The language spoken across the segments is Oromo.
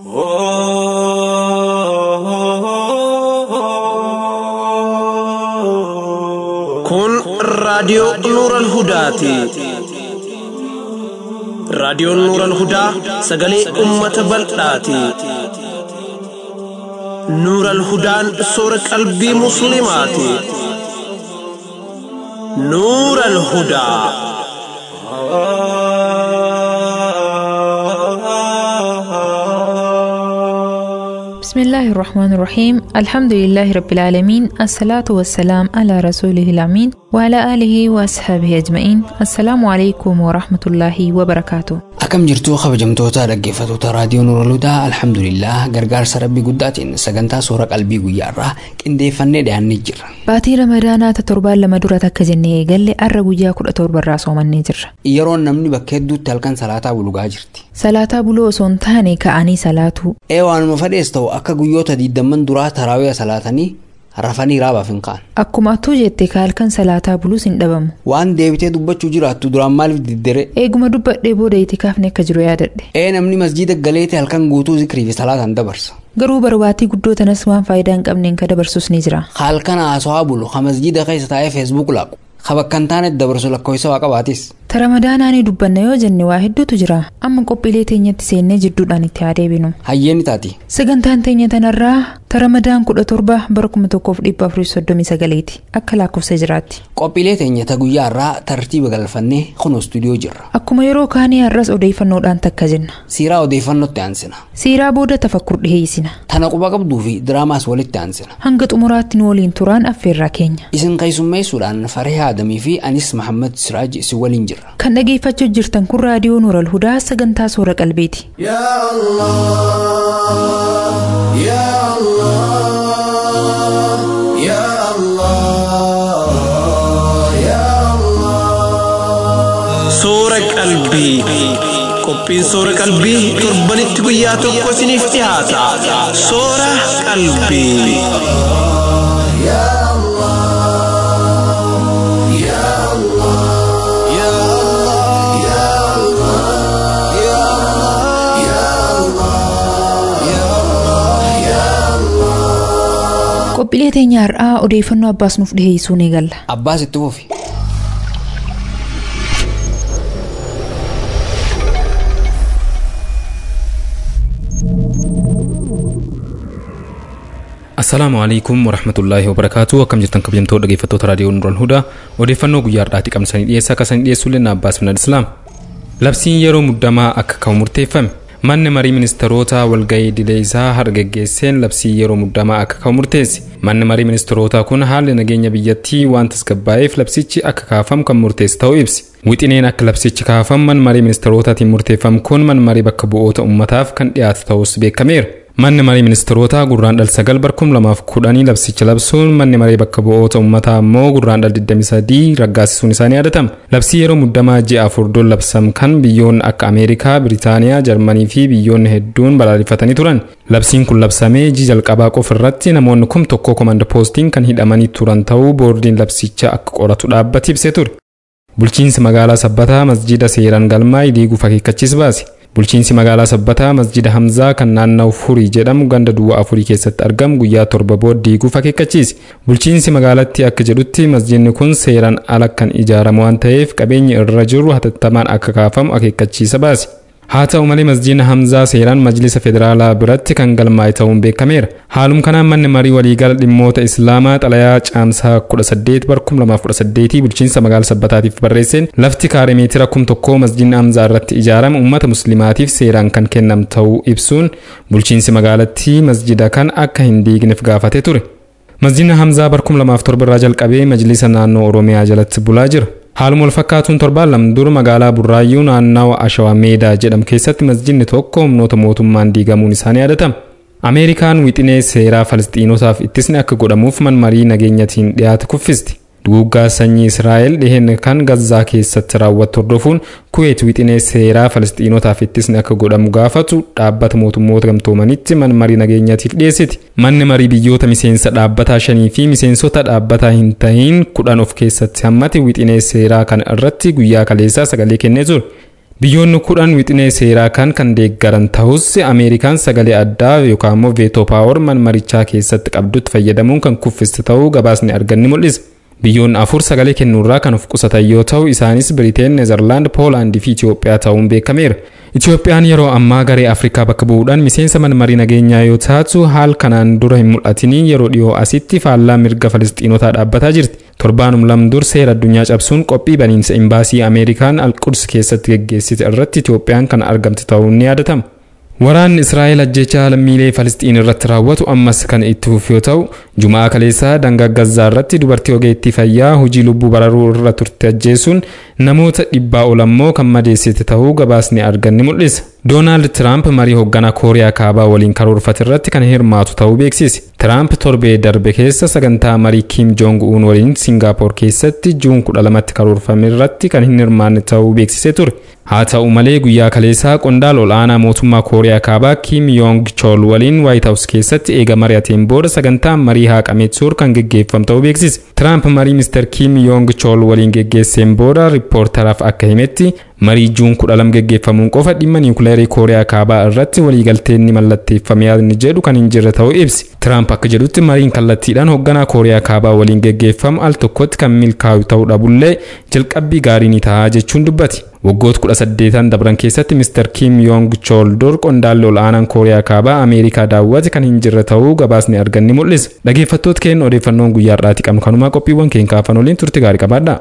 Kun raadiyoo Nuural Hudaati. Raadiyoon Nuural Hudaa sagalee uummata bal'aati. Nuural Hudaan soora qalbii musliimaati. Nuural Hudaa. بسم الله الرحمن الرحيم الحمد لله رب العالمين الصلاة والسلام على رسوله الأمين وعلى آله وأصحابه أجمعين السلام عليكم ورحمة الله وبركاته أكم جرتو خبجمتوتا رقفتوتا راديو نور الهدى الحمد لله غرغار سربي قداتين سغنتا سورة قلبي قيارة كندي فني دهان نجر باتي رمضانا تتربال لما دورة تكجني قال لي أرغو جا كل أتربال راسو من نجر يرون نمني بكيدو تلقن صلاة بلوغا جرتي صلاة بلو سنتاني كأني صلاة ايوان مفديستو أكا قيوتا دي دمن درا تراوية صلاتني rafanii raaba finqaan akkuma attuu jette kaalkan salaataa buluus hin dhabamu waan deebitee dubbachuu jiraattu duraan maaliif diddere eeguma dubbadhee booda itikaafne akka jiru yaadadhe namni masjiida galeete halkan guutuu zikrii fi salaataan dabarsa garuu barbaatii guddoo tanas waan faayidaa hin qabneen ka dabarsus ni jira halkan haasawaa bulu ka masjiida keessa taa'ee feesbuuk laaqu kabakkan taane dabarsu lakkoofsa waa qabaatis ramadaanaanii dubbanna yoo jenne waa hedduutu jira amma qophiilee teenyatti seennee jidduudhaan itti adeebinu hayyeeni taati sagantaan teenya tanarraa ramadaan 17 bara 1439 akka lakkoofsa jiraatti qophiilee teenya guyyaa irraa tartiiba galfannee kunoo stuudiyoo jirra akkuma yeroo kaanii har'as odeeffannoodhaan takka jenna siiraa odeeffannootti aansina siiraa booda tafakkur dhiheessina tana quba qabduu fi diraamaas walitti aansina hanga xumuraatti nu waliin turaan affeerraa keenya isin keessummeessuudhaan Farihii Adamii fi Anis Muhammad Siraaj isin waliin jirra kan dhageeffachuu jirtan kun raadiyoo Nuural Hudaa sagantaa soora qalbiiti yaa Allah yaa Allah yaa Allah yaa Allah Soora qalbii qophiin soora qalbii torbanitti guyyaa tokko isiniif dhiyaata soora qalbii qophiilee teenya har'aa odeeffannoo abbaas nuuf dhiheessuu ni galla abbaas itti fufi Assalaamu alaykum warahmatullahi wabarakatuh akkam jirtan kabajamtoota dhaggeeffattoota raadiyoo Nuural Hudaa odeeffannoo guyyaa har'aatti qabsanii dhiyeessaa kasanii dhiyeessuuleen Abbaas bin Islaam labsiin yeroo muddamaa akka kaa'u murteeffame manni marii ministeerota walgahii idilee isaa hargaggeesseen labsii yeroo muddamaa akka kaa'u murteesse manni marii ministeerota kun haalli nageenya biyyattii waan tasgabbaa'eef labsichi akka kaafamu kan murteesse ta'uu ibsi wixineen akka labsichi kaafamu man marii ministeerotaatiin murteeffamu kun man marii bakka bu'oota ummataaf kan dhiyaatu ta'us beekameera manni marii ministeerota gurraandhala 9 bara 2010 labsicha labsuun manni marii bakka bu'oota ummataa ammoo gurraandhala 23 raggaasisuun isaanii yaadatama labsii yeroo muddamaa ji'a 4 labsam kan biyyoonni akka Ameerikaa, Biriitaaniyaa, Jarmanii fi biyyoonni hedduun balaaleffatanii turan labsiin kun labsamee ji'a jalqabaa qofa irratti namoonni 1,000 komanda poostiin kan hidhamanii turan ta'uu boordiin labsicha akka qoratu dhaabbate ibsee ture bulchiinsi magaalaa Sabbataa masjida seeraan galmaa'ee diiguuf akeekkachiisa baase bulchiinsi magaalaa Sabbataa masjida Hamzaa kan naannoo Furii jedhamu ganda duwwaa Furii keessatti argamu guyyaa 7 booda diiguuf akeekkachiise bulchiinsi magaalattii akka jedhutti masjidni kun seeraan ala kan ijaaramu waan ta'eef qabeenyi irra jiru hatattamaan akka kaafamu akeekkachiisa baase haa ta'u malee masjidni Hamzaa seeraan majlisa federaalaa biratti kan galmaa'e ta'uun beekameera haalum kanaan manni marii waliigala dhimmoota islaamaa xalayaa caamsaa 18 bara 2018 bulchiinsa magaalaa Sabbataatiif barreesseen lafti kaaree meetira 1,000 masjidni Hamzaa irratti ijaarame ummata muslimaatiif seeraan kan kennamu ta'uu ibsuun bulchiinsi magaalattii masjida kan akka hin diigneef gaafatee ture masjidni Hamzaa bara 2007 irraa jalqabee majlisa naannoo Oromiyaa jalatti bulaa jira haaluma wal fakkaatuun torbaan lama dura magaalaa Burraayyuu naannawaa Ashawaa Meedaa jedhamu keessatti masjidni tokko humnoota mootummaan diigamuun isaanii yaadatama. Ameerikaan wixinee seeraa Falisxiinotaaf ittisni akka godhamuuf man marii nageenyatiin dhiyaate kuffisti. Duuggaa sanyii Israa'el dhiheenya kan Gazaa keessatti raawwatu hordofuun Kuweet wixinee seeraa Falisxiinotaaf ittisni akka godhamu gaafatu dhaabbata mootummoota gamtoomanitti man marii nageenyaatiif dhiyeessiti. Manni marii biyyoota miseensa dhaabbataa 5 fi miseensota dhaabbataa hin ta'in 10 of keessatti hammate wixinee seeraa kana irratti guyyaa kaleessaa sagalee kennee ture. Biyyoonni kudhan wixinee seeraa kan deeggaran ta'us Ameerikaan sagalee addaa yookaan immoo veetoo paawar mana marichaa keessatti qabdutti fayyadamuun kan kuffiste ta'uu gabaasni arganni mul'isa. Biyyoonni afur sagalee kennuurraa kan of qusatan yoo ta'u isaanis Biriteen, Neezerlaand, Poolaand fi Itoophiyaa ta'uun beekameera. Itoophiyaan yeroo ammaa garee Afrikaa bakka bu'uudhaan miseensa mana marii nageenyaa yoo taatu haal kanaan dura hin mul'atiniin yeroo dhiyoo asitti faallaa mirga Falisxiinotaa dhaabbataa jirti. Torbaanum lamdur seera addunyaa cabsuun qophii baniinsa imbaasii Ameerikaan Alquds keessatti geggeessite irratti Itoophiyaan kan argamte ta'uun ni yaadatama. Waraanni Israa'el ajjechaa lammiilee Falisxiin irratti raawwatu ammas kan itti fufu yoo ta'u, Jumaa kaleessaa daangaa Gazzaa irratti dubartii ogeettii fayyaa hojii lubbuu bararuu irra turte ajjeesuun namoota 100 ol ammoo kan madeessite ta'uu gabaasni arganni mul'isa. Doonaald Tiraamp marii hoogganaa Kooriyaa Kaabaa waliin karoorfate irratti kan hirmaatu ta'uu beeksise. Tiraamp torbee darbe keessa sagantaa marii Kim Jong Un waliin Singaapoor keessatti Juun 12tti karoorfame irratti kan hin hirmaanne ta'uu beeksisee ture. Haa ta'u malee guyyaa kaleessaa qondaala ol'aanaa mootummaa Kooriyaa Kaabaa Kim Yong Chol waliin White House keessatti eega mari'ateen booda sagantaan marii haqamee ture kan geggeeffamu ta'uu beeksise. Tiraamp marii Mr. Kim Yong Chol waliin geggeesseen booda riippoortaraaf akka himetti marii Juun 12 geggeeffamuun qofa dhimma niwukileerii Kooriyaa Kaabaa irratti waliigalteen ni mallatteeffame yaadni jedhu kan hin jirre ta'uu ibsi. Tiraamp akka jedhutti mariin kallattiidhaan hoogganaa Kooriyaa Kaabaa waliin geggeeffamu al tokkotti kan milkaa'u ta'uu dhabullee jalqabbii gaarii ni ta'a jechuun dubbate. Waggoota 18 dabran keessatti Mr. Kim Yong Chol dur qondaalli ol'aanaan Kooriyaa Kaabaa Ameerikaa daawwate kan hin jirre ta'uu gabaasni arganni mul'isa. Dhaggeeffattoota keenya odeeffannoon guyyaa har'aatti qabnu kanumaa qophiiwwan keenya kaafan waliin turte gaarii qabaadha.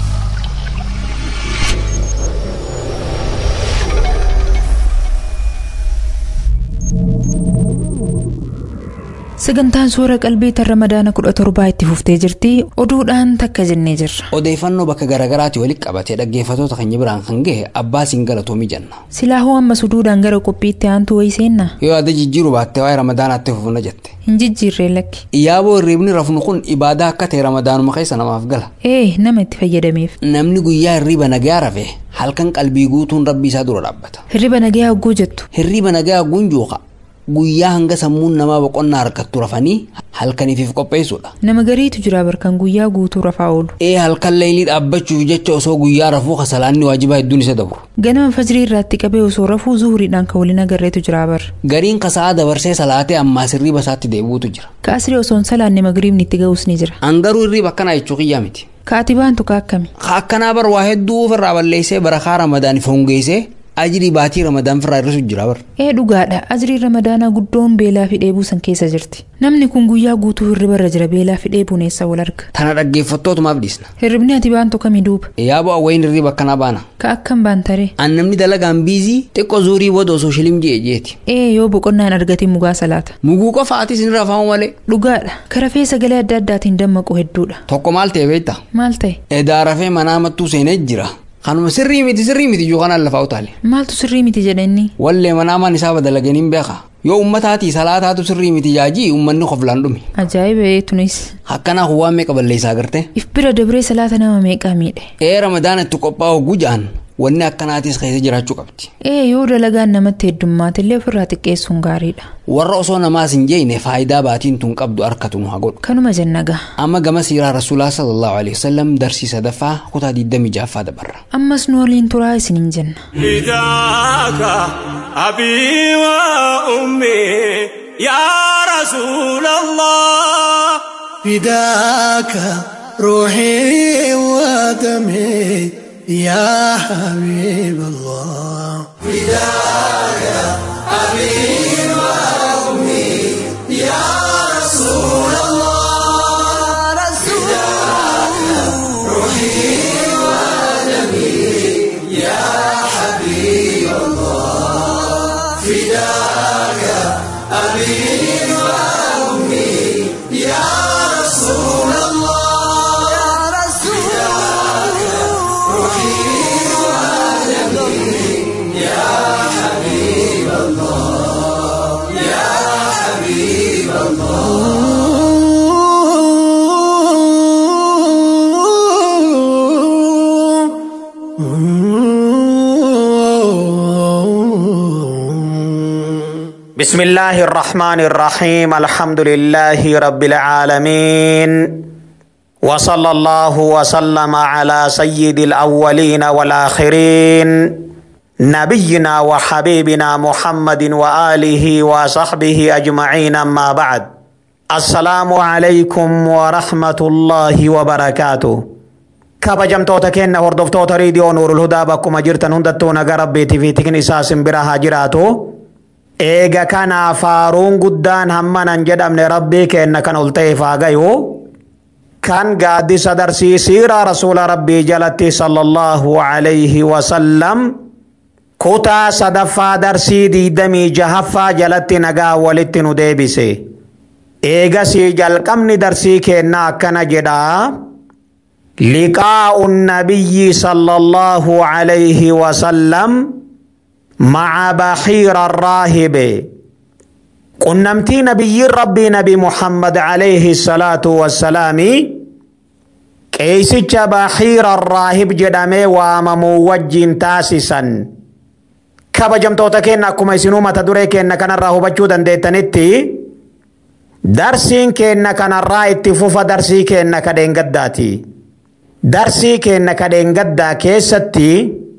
Sagantaan suura qalbii tan Ramadaana 17 itti fuftee jirti. Oduudhaan takka jennee jirra. Odeeffannoo bakka garaagaraatti walitti qabatee dhaggeeffattoota keenya biraan kan gahe abbaa siin galatoomii jenna. Silaahuu amma suduudhaan gara qophiitti aantu wayii seenna. Yoo adda jijjiiru baattee waa'ee Ramadaanaatti fufuna jette. Hin jijjiirree lakki. Iyyaaboo hirriibni rafnu kun ibaadaa akka ta'e Ramadaanuma keessa namaaf gala. Nama itti fayyadameef. Namni guyyaa hirriiba nagaa rafe halkan qalbii guutuun rabbii isaa dura dhaabbata. Hirriiba nagaa hogguu jettu. Hirriiba nagaa hogguun jooqa. Guyyaa hanga sammuun namaa boqonnaa harkattu rafanii halkaniif qopheessuudha. Nama gariitu jira barkan guyyaa guutuu rafaa oolu. Halkan leelii dhaabbachuuf jecha osoo guyyaa rafuu kasalaanni waajibaa hedduun isa dabru. Ganama fajrii irraatti qabee osoo rafuu zuhuriidhaan kan waliin agarreetu jira bar. Gariin kasaa dabarsee salaatee ammaa hirriiba isaatti deebi'utu jira. Kaasrii osoon salaanne magriibni itti ga'us ni jira. Angaruu hirriiba akkanaa jechuu kiyyaa miti. Kaatibaan tuka akkami? Akkanaa bar waa hedduu ofirraa balleessee barakaa Ramadaaniif hongeessee ajrii baatii Ramadaan firraa irra jira bar. Dhugaadha. Ajrii Ramadaanaa guddoon beelaa fi dheebuu san keessa jirti. Namni kun guyyaa guutuu hirriba irra jira beelaa fi dheebuun eessa wal arga. Tana dhaggeeffattootumaaf dhiisna. Hirribni ati baantu kamii duuba? Yaaboo awwayin hirriba akkanaa baana. Ka akkam baantare? An namni dalagaan biizii xiqqoo zuurii booda osoo shilim jeeti. Yoo boqonnaan argatiin mugaa salaata. Muguu qofa ati sin rafaamu malee. Dhugaadha. Karafee sagalee adda addaatiin dammaqu hedduudha. Tokko maal ta'e beektaa? Maal ta'e? Edaa rafee manaa mattuu seenee jira. Kanuma sirrii miti yoo kanaan lafaa utaale. Maaltu sirrii miti jedhanii? Wallee manaamaan isaa badalaganiin beeka. Yoo ummataati salaataatu sirrii miti jaajii ummanni qoflaan dhume. Ajaa'iba tunis. Akkanaaf waan meeqa balleessaa garte? If bira dabree salaata nama meeqaa miidhe? Ramadaan itti qophaa'u gujaan wanni akkanaatis keessa jiraachuu qabdi. Yoo dalagaan namatti heddummaate illee ofirraa xiqqeessuun gaariidha. Warra osoo namaas hin jeeyne faayidaa baatiin tun qabdu harkatu nu haa godhu. Kanuma jennaga. Amma gama siiraa Rasuulaa sallallahu alaihi wasallam darsii sadaffaa kutaa 26ffaa dabarra. Ammas nu waliin turaa isiniin jenna. Fidaaka abii wa ummi yaa Rasuulallah. Fidaaka ruuhii wa damii يا حبيب الله فداك أبي وأمي يا رسول الله فداك روحي ودمي يا حبيب الله فداك أبي وأمي يا رسول الله بسم الله الرحمن الرحيم الحمد لله رب العالمين وصلى الله وسلم على سيد الأولين والآخرين نبينا وحبيبنا محمد وآله وصحبه أجمعين. أما بعد، السلام عليكم ورحمة الله وبركاته. kabajamtoota keenya hordoftoota raadiyoo Nuurul Hudaa bakkuma jirtan hundattuu nagaa rabbiitii fi tikni isaa simbira haa jiraatu. Eega kana faaruun guddaan hammanan jedhamne rabbii keenya kan ol ta'eef haa gayu. Kan gaaddisa darsiisiira rasuula rabbii jalatti sallallahu alayhi wa sallam kutaa sadaffaa darsii 26ffaa jalatti nagaa walitti nu deebise. Eegasii jalqabni darsii keenna akkana jedha. لقاء النبي صلى الله عليه وسلم مع بحير الراهب. قنمتي نبي ربي نبي محمد عليه الصلاة والسلام كيسج بحير الراهب جدامي ومموج تاسسا كبجمتوتا كينا كما يسنوما تدوري كينا كان الراهب جودا ديتانيتي درسين كينا كان الرايت فوفا درسي كينا كدين قداتي. darsii keenya kadheen gaddaa keessatti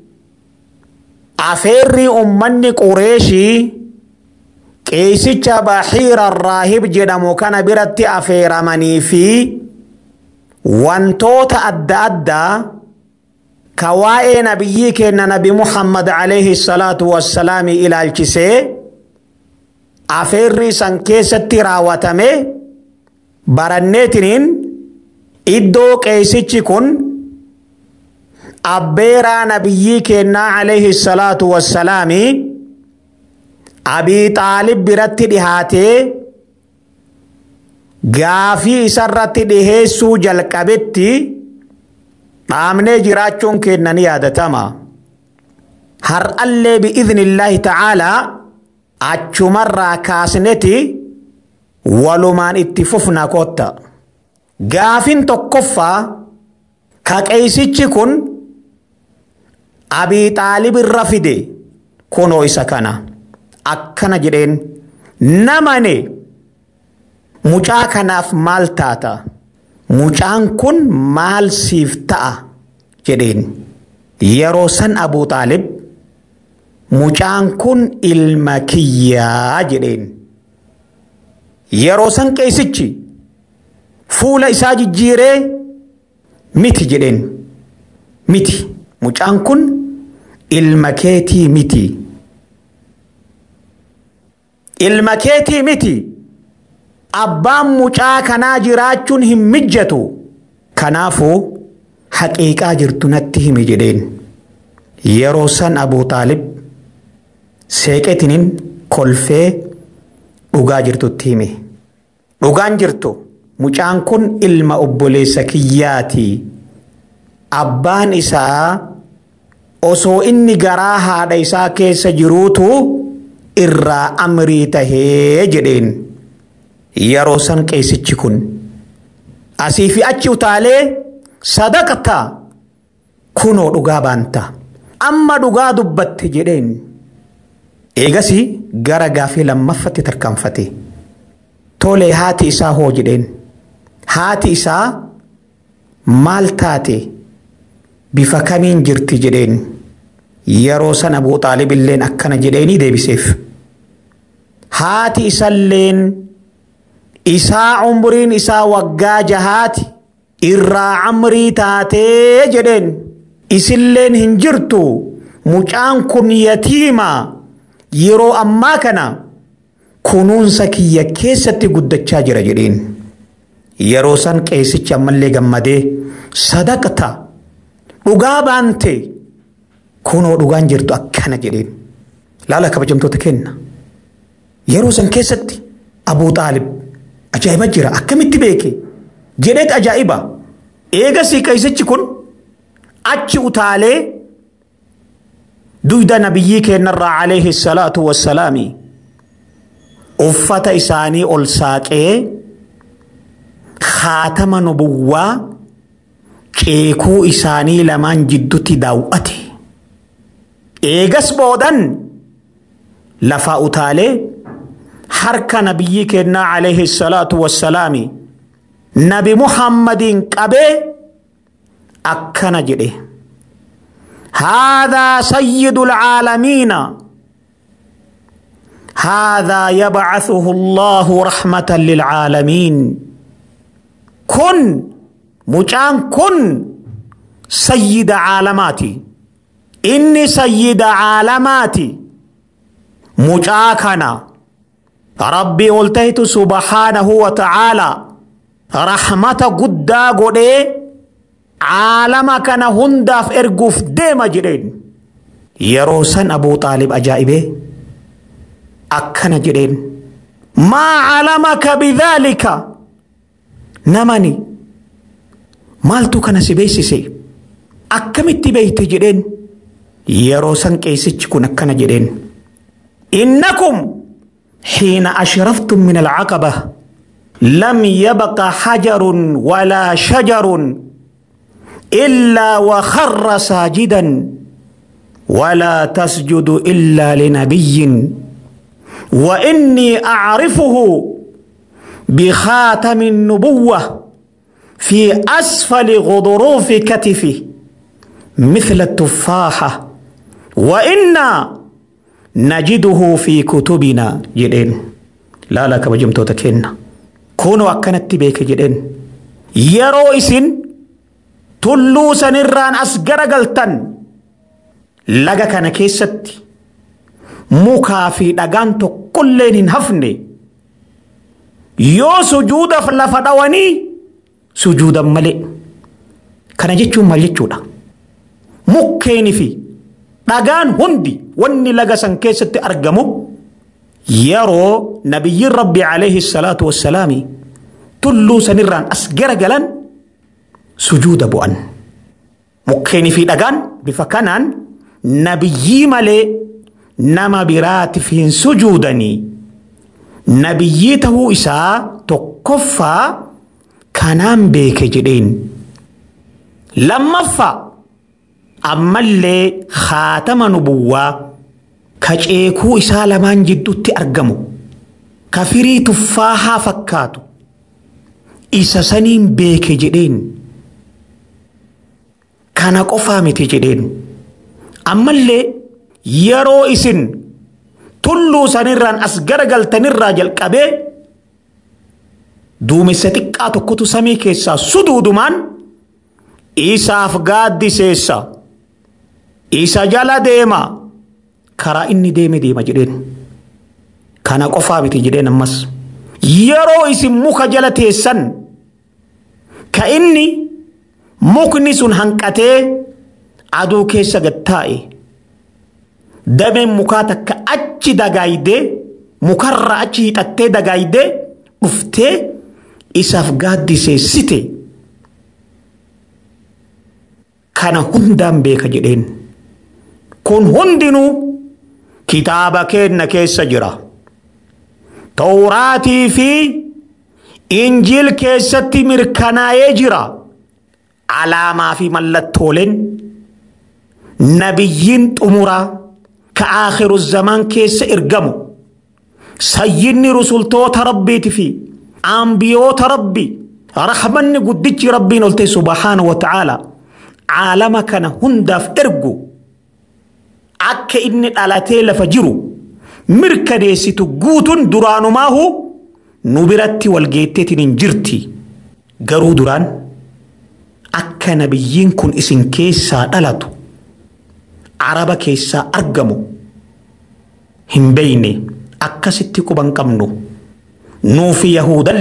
afeerri ummanni Qureeshii qeesicha Bahiira Raahib jedhamu kana biratti afeeramanii fi wantoota adda addaa ka waa'ee nabiyyi keenya nabi Muhammad alayhi salaatu wassalaami ilaalchisee afeerri san keessatti raawwatame baranneetiniin iddoo qeesichi kun abbeeraa nabiyyi keenya alayhi salaatu wassalaami Abii Xaalib biratti dhihaatee gaafii isarratti dhiheessuu jalqabetti dhaamnee jiraachuun keenya ni yaadatama. Har'allee bi'iznillaahi ta'aalaa achumarraa kaasneti walumaan itti fufna kotta. Gaafin tokkoffaa ka qeesichi kun Abii Xaalib irra fide kunoo isa kana akkana jedheen namane mucaa kanaaf maal taata mucaan kun maal siif ta'a jedheen. Yeroo san Abuu Xaalib mucaan kun ilma kiyyaa jedheen. Yeroo san qeesichi fuula isaa jijjiiree miti jedheen. Miti mucaan kun ilma keetii miti. Ilma keetii miti. Abbaan mucaa kanaa jiraachuun hin mijjatu. Kanaafuu haqiiqaa jirtu natti himi jedheen. Yeroo san Abuu Xaalib seeqetiniin kolfee dhugaa jirtutti hime. Dhugaan jirtu mucaan kun ilma obboleessa kiyyaati. Abbaan isaa osoo inni garaa haadha isaa keessa jiruutu irraa amrii tahee jedheen. Yeroo san qeesichi kun asii fi achi utaalee sadaqata kunoo dhugaa baanta amma dhugaa dubbatte jedheen. Eegasii gara gaafii lammaffatti tarkaanfate. Tole haati isaa hoo jedheen. Haati isaa maal taate bifa kamiin jirti jedheen. Yeroo san Abuu Xaalib illeen akkana jedheeni deebiseef. Haati isalleen isaa umriin isaa waggaa 6 irraa amrii taatee jedheen. Isilleen hin jirtu mucaan kun yatiima yeroo ammaa kana kunuunsa kiyya keessatti guddachaa jira jedheen. Yeroo san qeesichi ammallee gammadee sadaqata dhugaa baante kunoo dhugaan jirtu akkana jedheen. Laala kabajamtoota kenna. Yeroo san keessatti Abuu Xaalib ajaa'iba jira akkamitti beeke jedheet ajaa'iba. Eegasii qeesichi kun achi utaalee duyda nabiyyi keenyarraa alayhi salaatu wassalaami uffata isaanii ol saaqee khaatama nubuwwaa ceekuu isaanii lamaan jiddutti daawwate. Eegas boodan lafaa utaalee harka nabiyyi keenyaa alayhi salaatu wassalaami nabi Muhammadin qabee akkana jedhe. هذا سيد العالمين هذا يبعثه الله رحمة للعالمين كن مجان كن سيد عالماتي إني سيد عالماتي مجاكنا ربي قلتيت سبحانه وتعالى رحمة قدا قدي عالمكنا هنداف ارقف ديما جرين يروسن أبو طالب أجائبه أكنا جرين ما علمك بذلك نمني مالتو كان سبيسي أكمت بيت جرين يروسن كيسيش كن أكنا جرين إنكم حين أشرفتم من العقبة لم يبق حجر ولا شجر إلا وخر ساجدا ولا تسجد إلا لنبي وإني أعرفه بخاتم النبوة في أسفل غضروف كتفه مثل التفاحة وإنا نجده في كتبنا جدين لا لك بجمتو تكينا كونوا أكنت بيك جدين يرو إسن تلو سنران أسقر قلتن لغا كان كيستي مكافي دغانتو كلين هفني يو سجود فلفدواني سجودا ملئ كان جيتشو مليتشودا مكيني في دغان هندي وني لغا سن كيستي أرغمو يرو نبي ربي عليه الصلاة والسلام تلو سنران أسقر قلن سجود بوان مكيني في دغان بفكانان نبي ملئ نما برات فين سجودني نبيته إساء تقفى كنام بيك جدين لما فا أما اللي خاتم نبوة كجيكو إساء لمن جدو تأرقمو كفري تفاها فكاتو إسا سنين بيك جدين كان قفا متي جدين أما اللي yeroo isin tulluu sanirraan as garagaltanirraa jalqabee duumessa xiqqaa tokkotu samii keessaa suduudumaan isaaf gaaddiseessa isa jala deema karaa inni deema jedheen kana qofaa miti jedheen ammas yeroo isin muka jala teessan ka inni mukni sun hanqatee aduu keessa gattaa'e dameen mukaa takka achi dagaayde mukarra achi hidhattee dagaayde dhuftee isaaf gaaddiseessite kana hundaan beeka jedheen kun hundinuu kitaaba keenna keessa jira tawraatii fi injiil keessatti mirkanaa'ee jira alaamaa fi mallattooleen nabiyyiin xumuraa كآخر الزمان كيس إرقمو سيدني رسولتوت ربي تفي أنبيوت ربي رحمني قدتي ربي نلتي سبحانه وتعالى عالمك هندف إرقو أكا إني الالاتي لفجرو مركدي ستقوتن درانو ماهو نبرتي والجيتتي ننجرتي قرو دران أكا نبيين كن إسن كيسا دلتو عربا كيسا أرقمو هم بيني أكستي كبان قمنو نوفي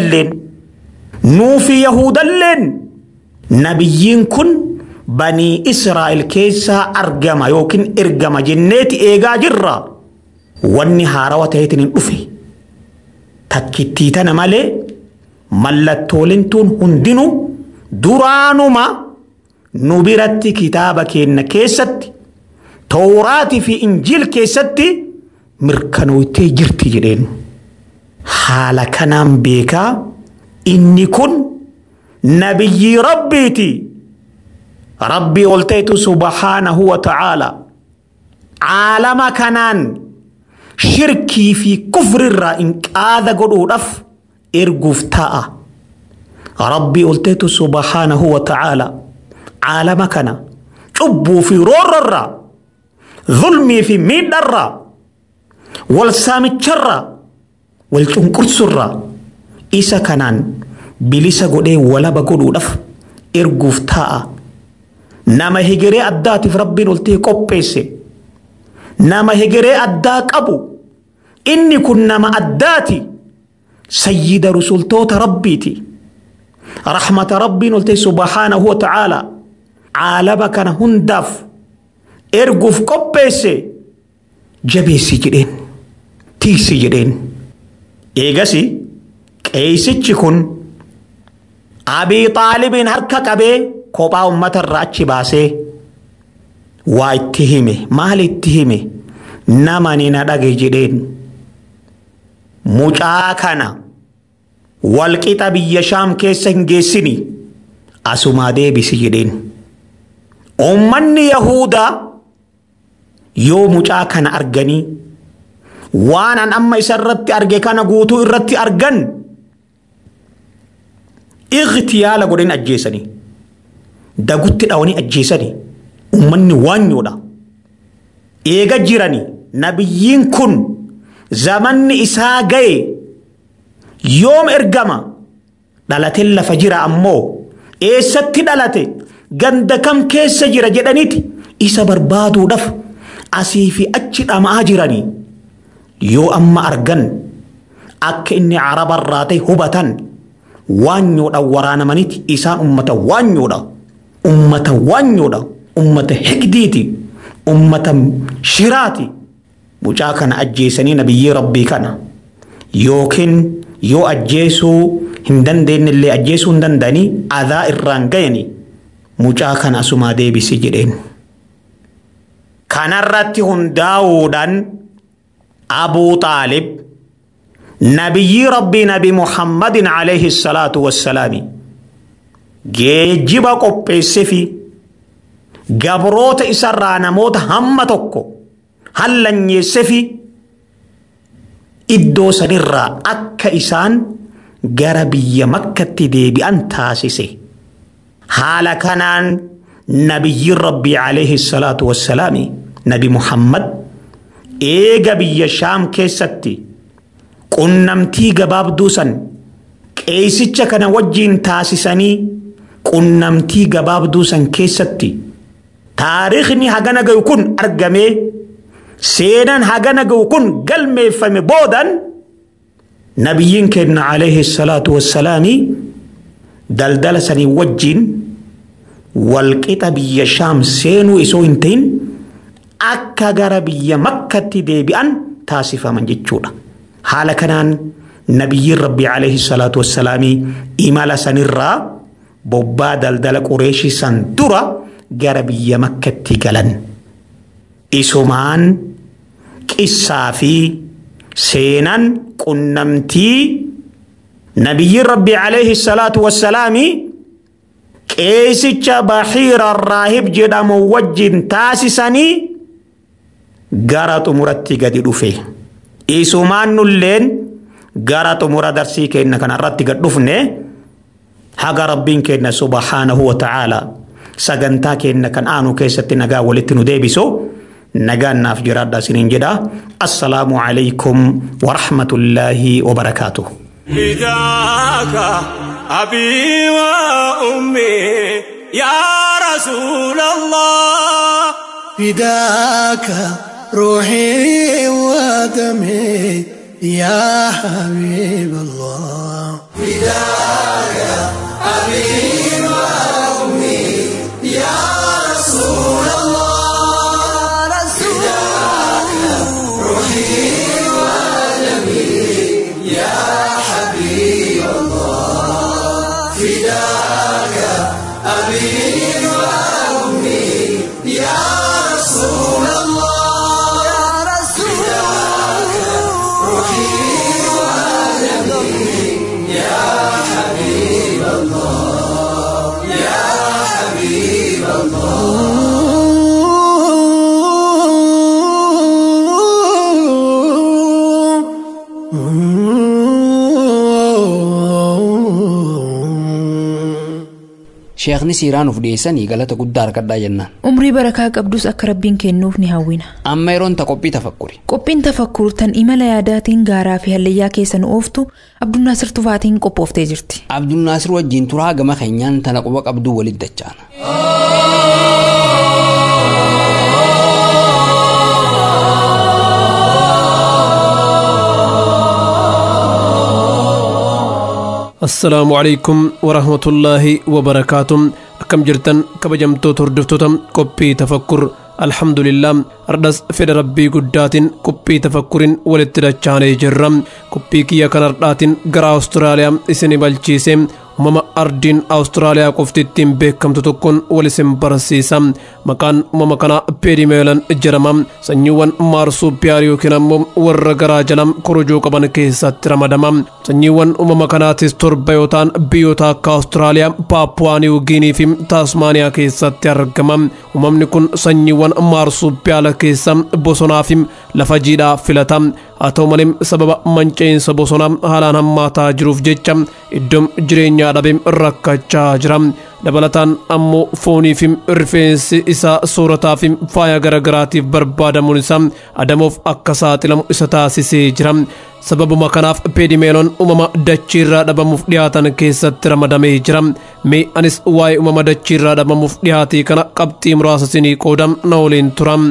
يهودا لين نبيين كن بني إسرائيل كيسا أرقما يوكن إرقما جنيتي إيقا جرا واني هارواتيتن الأفي تكتيتنا مالي ملتولنتون هندنو درانو ما نبرتي كتابك إن كيستي توراتي في إنجيل كيستي مركنويتي جرتي جدين حالا كنام بيكا إني كن نبي ربيتي ربي قلتيت سبحانه وتعالى عالم كنان شركي في كفر الرائن هذا قدود أف إرقفتاء ربي قلتيت سبحانه وتعالى عالم كنا cubbuu fi roorrorraa zulmii fi miidharraa wal saamicharraa wal cunqursurraa isa kanaan bilisa godhee walaba godhuudhaaf erguuf taa'a. Nama hegeree addaatiif rabbiin oltee qopheesse nama hegeree addaa qabu inni kun nama addaati sayyida rusultoota rabbiiti rahmata rabbiin oltee subhaanahu wa ta'ala caalama kana hundaaf erguuf qopheesse jabeessi jedheen tiisi jedheen. Eegasi qeeysichi kun Abii Xaalibiin harka qabee kophaa uummatarraa achi baasee waa itti hime. Maal itti hime? Nama ni na dhage jedheen mucaa kana walqixa biyya Shaam keessa hin geessini asumaa deebisi jedheen. Uummanni Yahudaa yoo mucaa kana arganii waan an amma isarratti arge kana guutuu irratti argan ightiyaala godhanii ajjeesanii dagutti dhawanii ajjeesanii ummanni waanyoodha. Eega jiranii nabiyyiin kun zamanni isaa gaye yoom ergama dhalate lafa jira ammoo eessatti dhalate ganda kam keessa jira jedhaniiti isa barbaaduudhaaf asii fi achi dhamaa jiranii. Yoo amma argan akka inni arabarraa ta'e hubatan waanyoodha waraanamaniiti isaan ummata waanyoodha ummata hikdiiti ummata shiraati. Mucaa kana ajjeesanii nabiyyii rabbii kana yookiin yoo ajjeesuu hin dandeenye illee ajjeesuu hin danda'anii adhaa irraan gayanii mucaa kana asumaa deebisi jedheen. Kanarratti hundaa'uudhaan Abu Talib nabiyyi rabbii nabi Muhammadin alayhi salatu wassalaami geejjiba qopheessee fi gabroota isarraa namoota hamma tokko hallanyeessee fi iddoo sanirraa akka isaan gara biyya Makkatti deebi'an taasise. Haala kanaan nabiyyi rabbii alayhi salatu wassalaami nabi Muhammad eega biyya Shaam keessatti qunnamtii gabaabduu san qeesicha kana wajjiin taasisanii qunnamtii gabaabduu san keessatti taariikhni hagana gayu kun argamee seenaan hagana gayu kun galmeeffame boodan nabiyyiin keenya alayhi salaatu wassalaami daldala sanii wajjiin walqixa biyya Shaam seenuu isoo hin ta'in akka gara biyya Makkatti deebi'an taasifaman jechuudha. Haala kanaan nabiyyiin rabbii alayhi salaatu wassalaami imala sanirraa bobbaa daldala Qureeshii san dura gara biyya Makkatti galan. Isumaan qissaa fi seenaan qunnamtii nabiyyiin rabbii alayhi salaatu wassalaami qeesicha Bahiira Raahib jedhamu wajjin taasisanii gara xumuratti gadi dhufe. Isumaan nulleen gara xumura darsii keenya kanarratti gad dhufne haga rabbiin keenya subhaanahu wa ta'ala sagantaa keenya kan aanu keessatti nagaa walitti nu deebisu nagaan naaf jiraadha isiniin jedha. Assalaamu alaykum wa rahmatullaahi wa barakaatuh. فداك أبي وأمي يا رسول الله فداك روحي ودمي يا حبيب الله فداك أبي وأمي يا رسول الله فداك روحي ودمي يا حبيب الله فداك أبي وأمي يا رسول الله فداك روحي ودمي يا حبيب الله يا sheekni siiraan uf dhiyeessanii galata guddaa harkadhaa jennaan. Umrii barakaa qabdus akka rabbiin kennuuf ni hawwina. Amma yeroon ta qophii tafakkuri. Qophiin tafakkur tan imala yaadaatiin gaaraa fi hallayyaa keessa nu ooftu Abdunnaasir Tufaatiin qophooftee jirti. Abdunnaasir wajjin turaa gama keenyaan tana quba qabduu walitti dachaana. السلام عليكم ورحمة الله وبركاته أكم جرتن كبجمتو تردفتو قبي تفكر الحمد لله أردس في ربي قدات قبي تفكر ولتدجاني جرم قبي كيا كان أردات غرا أستراليا إسني بالجيسم مما أردين أستراليا قفتتين بكم تتكون ولسم برسيسم مكان مما كان بيري ميلان جرمم سنيوان مارسو بياريو كنمم ورغرا جلم كروجو قبان كيسات رمضمم سنيوان مما كاناتيس تربيوتان بيوتا كأستراليا بابوانيو غيني فيم تاسمانيا كيسات يرغمم وممن كن سنيوان مارسو بيالا كيسام بوسونا فيم لفجيدا فلتام أتوماليم سبب منچين سبوسونا حالان هماتا جروف جيچم إدوم جرينيا دبيم ركاچا جرم دبلتان أمو فوني فيم رفينس إسا صورتا فيم فايا غرغراتيف بربادا مونسام أدموف أكساتلم إساتا سيسي جرم سبب مكاناف بيدي ميلون أمما دچيرا دبا مفدياتان كيسات رمضامي جرم مي أنس واي أمما دچيرا دبا مفدياتي كنا قبتي مراسسيني قودم نولين ترم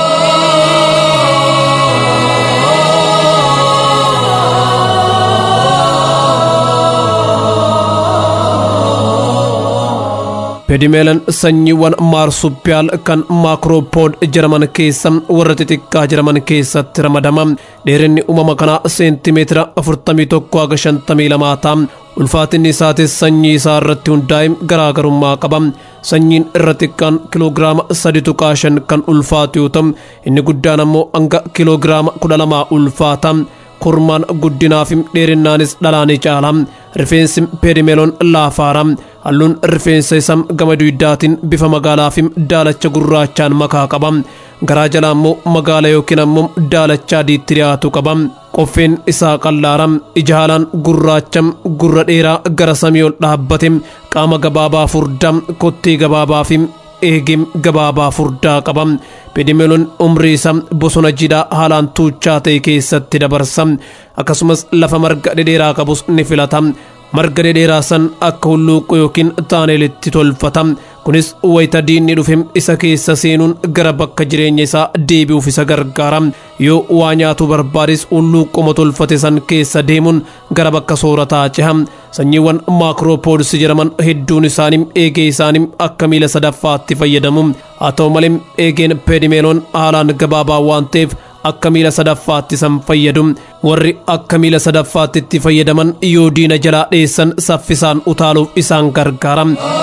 Pedimelan sanyiwan marsupial kan macropod Jerman keessa warra xixiqqaa Jerman keessatti ramadamam dheerinni uumama kana seentimeetira 41-52 ta'a. Ulfaatinni isaatis sanyii isaa irratti hundaa'e garaagarummaa qaba. Sanyiin irra xiqqaan kiloogiraama 3.5 kan ulfaatu yoo ta'u inni guddaan ammoo hanga kiloogiraama 12 ulfaata. Kurmaan guddinaaf dheerinnaanis dhalaanii caala. Rifeensi pedimeelon laafaara. Halluun rifeensa isaa gama duwidaatiin bifa magaalaa fi daalacha gurraachaan makaa qaba. Garaa jalaa immoo magaala yookiin ammoo daalacha adiitti dhiyaatu qaba. Qoffeen isaa qallaara. Ija haalaan gurraacha gurra dheeraa gara samii ol dhaabbate qaama gabaabaa furdaa kottee gabaabaa fi eegim gabaabaa furdaa qaba. Pedimeelon umrii isaa bosona jiidhaa haalaan tuuchaa ta'e keessatti dabarsa. Akkasumas lafa marga dhedheeraa qabus ni filata. Marga dhedheeraa san akka hulluuqu yookiin taaneelitti tolfata. Kunis wayita diinni dhufe isa keessa seenuun gara bakka jireenya isaa deebi'uuf isa gargaara. Yoo waa nyaatu barbaades hulluuquma tolfate san keessa deemuun gara bakka soorataa ceha. Sanyiiwwan maakiroopoodis jedhaman hedduun isaanii eegee isaanii akka miila sadaffaatti fayyadamu. Haa ta'u malee eegeen pedimeelon haalaan gabaabaa waan ta'eef akka miila sadaffaatti san fayyadu. Warri akka miila sadaffaatti itti fayyadaman yoo diina jalaa dheessan saffisaan utaaluuf isaan gargaara.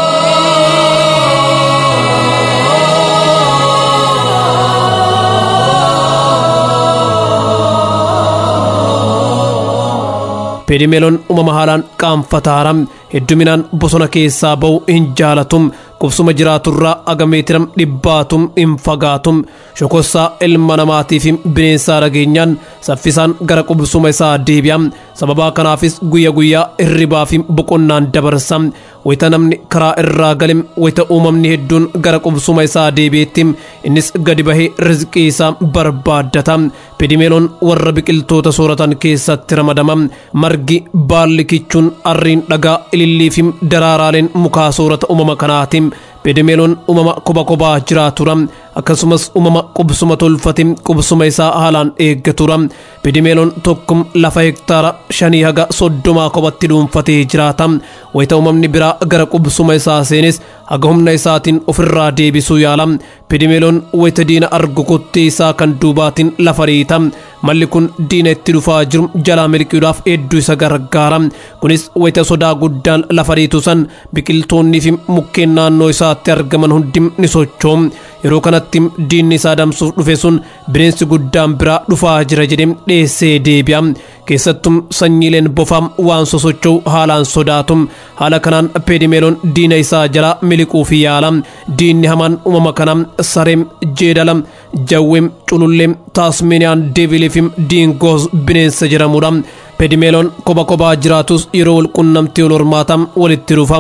Pedimeelon uumama haalaan qaanfataara. Hedduminaan bosona keessaa ba'u hin jaalatu. Qubsuma jiraaturraa aga meetira 100 hin fagaatu. Shokossaa ilma namaatiif bineensaa dhageenyaan saffisaan gara qubsuma isaa deebi'a. Sababa kanaafis guyyaa guyyaa hirribaa fi boqonnaan dabarsa. Wayita namni karaa irraa gale wayita uumamni hedduun gara qubsuma isaa deebi'etti innis gadi bahee rizqii isaa barbaaddata. Pedimeelon warra biqiltoota sooratan keessatti ramadama. Margi, baalli kichuun, arriin dhagaa, ilillii fi daraaraaleen mukaa soorata uumama kanaati. Pedimeelon uumama kophaa jiraatudha. Akkasumas uumama qubsuma tolfate qubsuma isaa haalaan eeggatura. Pedimeelon tokkum lafa hektaara 5-30 kophatti dhuunfatee jiraata. Wayita uumamni biraa gara qubsuma isaa seenes haga humna isaatiin ofirraa deebisuu yaala. Pedimeelon wayita diina argu kottee isaa kan duubaatiin lafa riita. Malli kun diina itti dhufaa jiru jalaa miliquudhaaf hedduu isa gargaara. Kunis wayita sodaa guddaan lafa riitu san biqiltoonnii fi mukkeen naannoo isaatti argaman hundi ni socho'u. Yeroo kanatti diinni isaa damsuuf dhufe sun bineensi guddaan biraa dhufaa jira jedhee dheessee deebi'a. Keessattuu sanyiileen bofaa waan sosocho'u haalaan sodaatu. Haala kanaan pedimeelon diina isaa jalaa miliquuf yaala. Diinni hamaan uumama kana sareem, jeedala, jawweem, cululleem, taasmeeniyaan deevilii fi diingoos bineensa jedhamudha. Pedimeelon kophaa jiraatus yeroo wal qunnamtii wal hormaata walitti dhufa.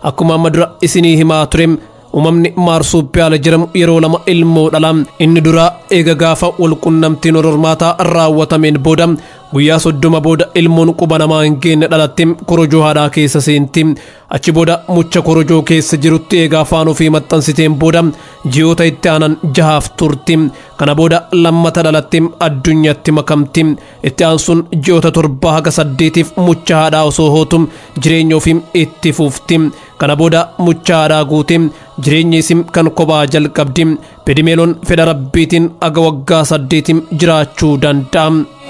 akkuma madura isinii himaa ture uumamni maarsuupiyaala jedhamu yeroo lama ilmoo dhala. Inni duraa eega gaafa walqunnamtiin hormaataa raawwatameen booda guyyaa 30 booda ilmoon quba namaa hin geenye dhalatti korojoo haadhaa keessa seenti. Achi booda mucha korojoo keessa jirutti eega afaan ofii maxxansiteen booda ji'oota itti aanan 6 turti. Kana booda lammata dhalatti addunyaatti makamti. Itti aansuun ji'oota 7 haga 8 mucha haadhaa osoo hootu jireenya ofii itti fufti. Kana booda mucha haadhaa guute jireenyi isii kan kophaa jalqabdi. Pedimeeloon fedha rabbiitiin aga waggaa 8 jiraachuu danda'a.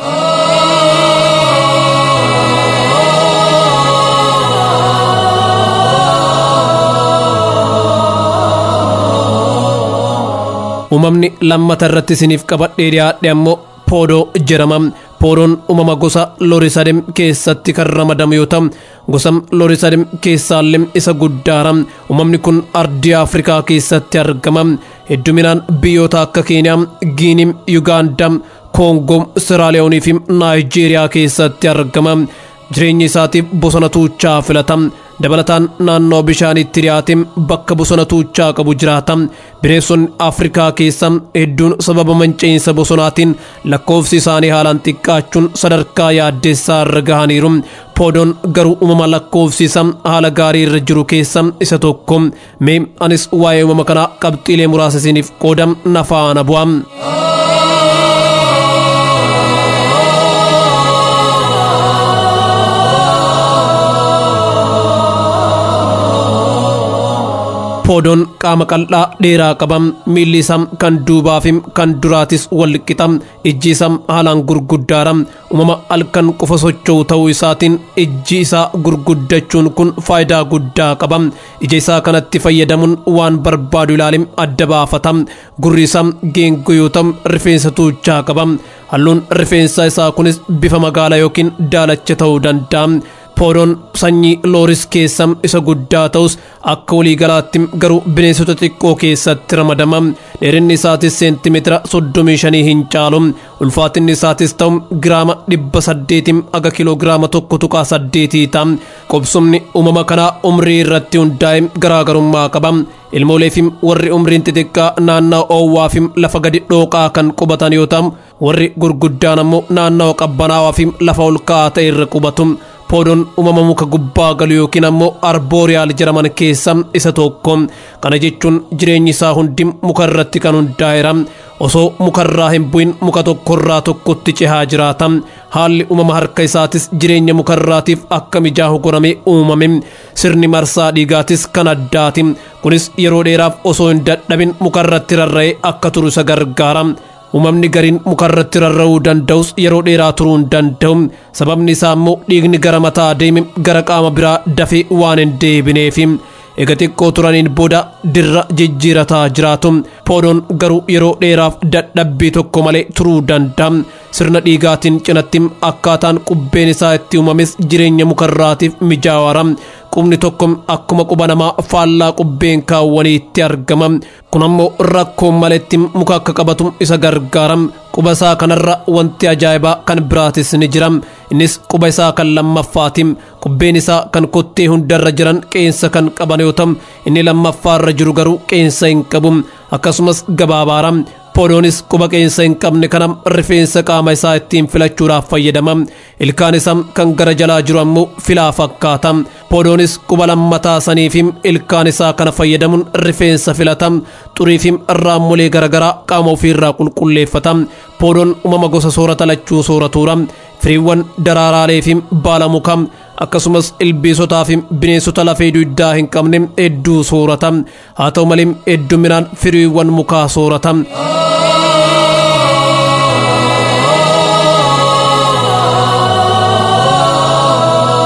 Uumamni lammata irratti isiniif qabadhee dhiyaadhe ammoo poodoo jedhama. Poodoon uumama gosa Lorisadem keessatti kan ramadamu yoo ta'u, gosa Lorisadem keessaallee isa guddaadha. Uumamni kun ardii Afrikaa keessatti argama. Hedduminaan biyyoota akka Keeniyaa, Giinii, Yugaandaa, Koongoo, Siraaliyoonii fi Naayijeeriyaa keessatti argama. Jireenyi isaatiif bosona tuuchaa filata. Dabalataan naannoo bishaanitti dhiyaate bakka bosona tuuchaa qabu jiraata. Bineensonni Afrikaa keessa hedduun sababa manca'insa bosonaatiin lakkoofsi isaanii haalaan xiqqaachuun sadarkaa yaaddeessaa irra gahaniiru. Poodoon garuu uumama lakkoofsi isaa haala gaarii irra jiru keessa isa tokko. Mee anis waa'ee uumama kanaa qabxiilee muraasa isiniif qooda na faana bu'a. Poodoon qaama qal'aa dheeraa qaba. Miilli isaa kan duubaa fi kan duraatis wal qixa. Ijji isaa haalaan gurguddaadha. Uumama halkan qofa socho'u ta'uu isaatiin ijji isaa gurguddachuun kun faayidaa guddaa qaba. Ija isaa kanatti fayyadamuun waan barbaadu ilaalee adda baafata. Gurri isaa geengoo yoo ta'u rifeensa tuuchaa qaba. Halluun rifeensa isaa kunis bifa magaala yookiin daalacha ta'uu danda'a. Poodoon sanyii Looris keessa isa guddaa ta'us akka waliigalaatti garuu bineensota xiqqoo keessatti ramadama. Dheerinni isaatis seentimeetira 35 hin caalu. Ulfaatinni isaatis ta'u giraama 800 aga kiloogiraama 1.8 ta'a. Qobsumni uumama kanaa umrii irratti hundaa'e garaagarummaa qaba. Ilmoolee fi warri umriin xixiqqaa naannoo oowwaa fi lafa gadi dhooqaa kan qubatan yoo ta'u, warri gurguddaan ammoo naannoo qabbanaawaa fi lafa ol ka'aa ta'e irra qubatu. Poodoon uumama muka gubbaa galu yookiin ammoo arbooriyaal jedhaman keessa isa tokko. Kana jechuun jireenyi isaa hundi muka irratti kan hundaa'eera. Osoo mukarraa hin bu'in muka tokkorraa tokkotti cehaa jiraata. Haalli uumama harka isaatis jireenya mukarraatiif akka mijaa'u godhamee uumame. Sirni marsaa dhiigaatis kan addaati. Kunis yeroo dheeraaf osoo hin dadhabin mukarratti rarra'ee akka turu isa gargaara. Uumamni gariin mukarratti rarra'uu danda'us yeroo dheeraa turuu hin danda'u. Sababni isaa immoo dhiigni gara mataa deeme gara qaama biraa dafee waan hin deebineef. Eega xiqqoo turaniin booda dirra jijjiirataa jiraatu. Poodoon garuu yeroo dheeraaf dadhabbii tokko malee turuu danda'a. Sirna dhiigaatiin cinatti akkaataan qubbeen isaa itti uumames jireenya mukarraatiif mijaawara. Qubni tokko akkuma quba namaa faallaa qubbeen kaawwaniitti argama. Kun ammoo rakkoon maletti muka akka qabatu isa gargaara. Quba isaa kanarra wanti ajaa'ibaa kan biraatis ni jira. Innis quba isaa kan lammaffaati. Qubbeen isaa kan kottee hundarra jiran qeensa kan qaban yoo ta'u, inni lammaffaarra jiru garuu qeensa hin qabu. Akkasumas gabaabaara. Poodoonis quba qeensa hin qabne kana rifeensa qaama isaa ittiin filachuudhaaf fayyadama. Ilkaan isaa kan gara jalaa jiru ammoo filaa fakkaata. Poodoonis quba lammataa saniif ilkaan isaa kana fayyadamuun rifeensa filata. Xurii fi raammolee garaagaraa qaama ofiirraa qulqulleeffata. Poodoon uumama gosa soorata lachuu sooratuudha. Firiiwwan daraaraalee fi baala mukaa akkasumas ilbiisotaa fi bineensota lafee dugdaa hin qabne hedduu soorata. Haa ta'u malee hedduminaan firiiwwan mukaa soorata.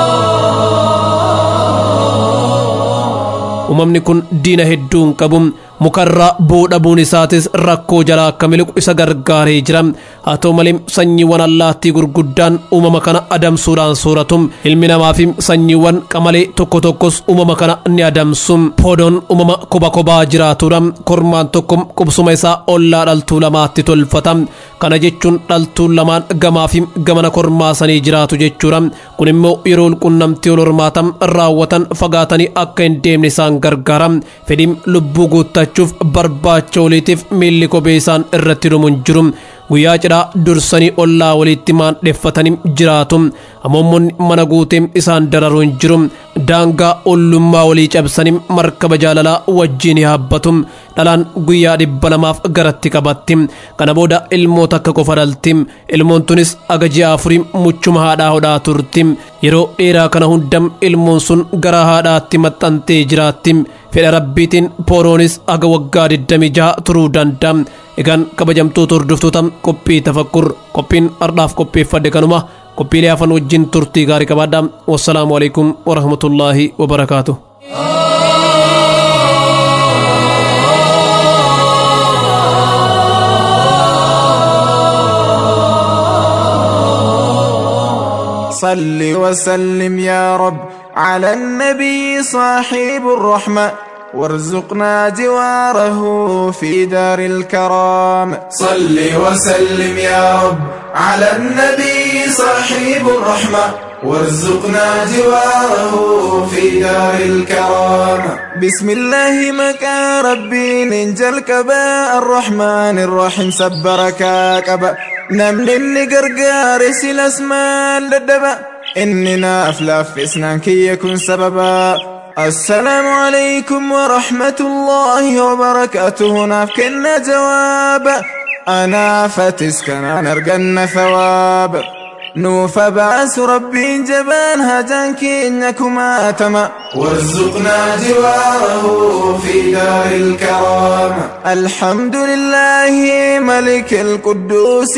Uumamni kun diina hedduu hin qabu. mukarraa boodhabuun isaatis rakkoo jalaa akka miliqu isa gargaaree jira. haa ta'u malee sanyiiwwan allaattii gurguddaan uumama kana adamsuudhaan sooratu. ilmi namaa fi sanyiiwwan qamalee tokko tokkos uumama kana ni adamsu. poodoon uumama kophaa jiraatudha. kormaan tokko qubsuma isaa ollaa dhaltuu lamaatti tolfata. kana jechuun dhaltuun lamaan gamaa fi gamana kormaasanii jiraatu jechuudha. kun immoo yeroo qunnamtii wal hormaatan raawwatan fagaatanii akka hin deemne isaan gargaara. fedhiin lubbuu guuttachuuf barbaacha waliitiif miilli kophee isaan irratti dhumu hin jiru. guyyaa cidhaa dursanii ollaa walitti maandheffatanii jiraatu. amoommoonni mana guutee isaan dararuu hin jiru. daangaa ollummaa walii cabsanii markaba jaalalaa wajjiin yaabbatu. dhalaan guyyaa 200 garatti qabatti. kana booda ilmoota akka qofa dhalti. ilmoon tunis ji'a 4 muchuma haadhaa hodhaa turti. yeroo dheeraa kana hunda ilmoon sun gara haadhaatti maxxantee jiraatti. fedha rabbiitiin pooroonis waggaa 26 turuu danda'a. egaan kabajamtoota hordoftoota qophii tafakkur qophiin ardhaaf qopheeffadhe kanuma. qophiilee hafan wajjin turtii gaarii qabaadha. wassalaamu alaikum warahmatullaahi wabarakaatu. صل وسلم يا رب على النبي صاحب الرحمة وارزقنا جواره في دار الكرام. صل وسلم يا رب على النبي صاحب الرحمة وارزقنا جواره في دار الكرام. بسم الله مكا ربي ننجل كبا الرحمن الرحيم سبرك كبا نمل النقرقار سل اسمان للدبا إننا أفلاف إسنان كي يكون سببا. السلام عليكم ورحمة الله وبركاته. نافكنا جواب أنا فتسكنا نرقنا ثواب. نوف بأس ربي جبان هجانك إنكما تما وارزقنا جواره في دار الكرام. الحمد لله ملك القدوس